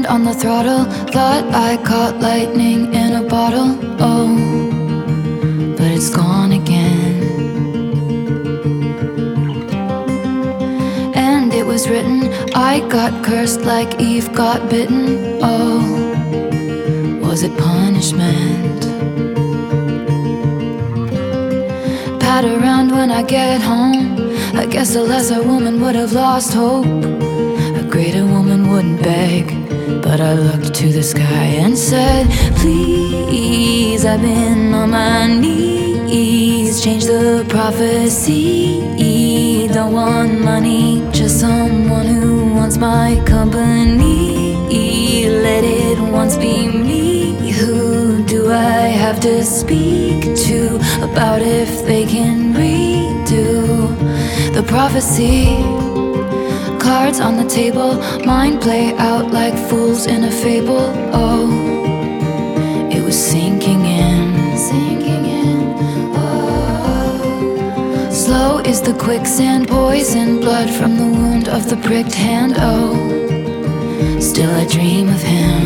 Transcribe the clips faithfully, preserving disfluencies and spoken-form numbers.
Hand on the throttle, thought I caught lightning in a bottle. Oh, but it's gone again. And it was written, I got cursed like Eve got bitten. Oh, was it punishment? Pat around when I get home. I guess a lesser woman would have lost hope. A greater woman wouldn't beg. But I looked to the sky and said, please, I've been on my knees. Change the prophecy. Don't want money, just someone who wants my company. Let it once be me. Who do I have to speak to about if they can redo the prophecy? Cards on the table, mine play out like fools in a fable. Oh, it was sinking in, sinking in. Oh, slow is the quicksand, poison blood from the wound of the pricked hand. Oh, still I dream of him.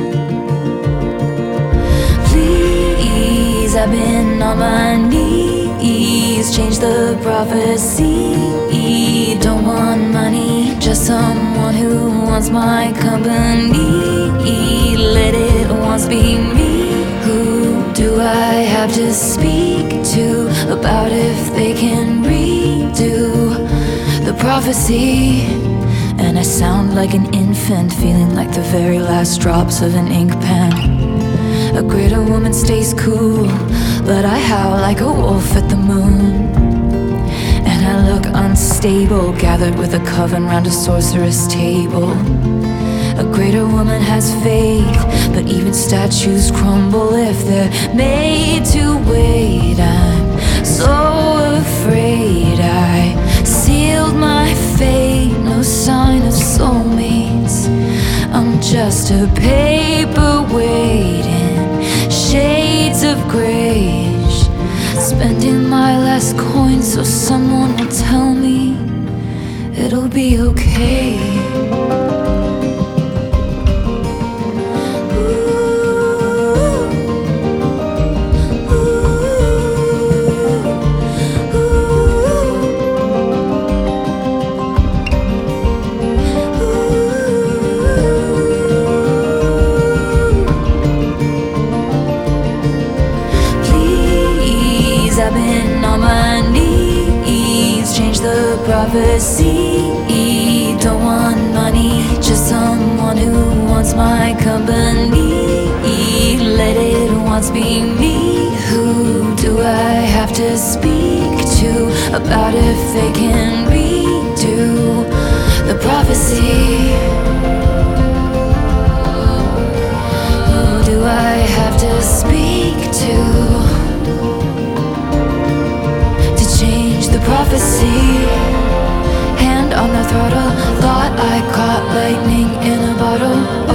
Please, I've been on my knees. Change the prophecy. Don't want money, just someone who wants my company. Let it once be me. Who do I have to speak to about if they can redo the prophecy? And I sound like an infant, feeling like the very last drops of an ink pen. A greater woman stays cool, but I howl like a wolf at the moon. And I look unstable, gathered with a coven round a sorceress table. A greater woman has faith, but even statues crumble if they're made to wait. I'm so afraid I sealed my fate. No sign of soulmates, I'm just a paperweight in shades of grayish. Spending my last coin so someone will tell me it'll be okay. I've been on my knees. Change the prophecy. Don't want money, just someone who wants my company. Let it once be me. Who do I have to speak to about if they can redo the prophecy? Who do I have to speak to? Prophecy, hand on the throttle, thought I caught lightning in a bottle.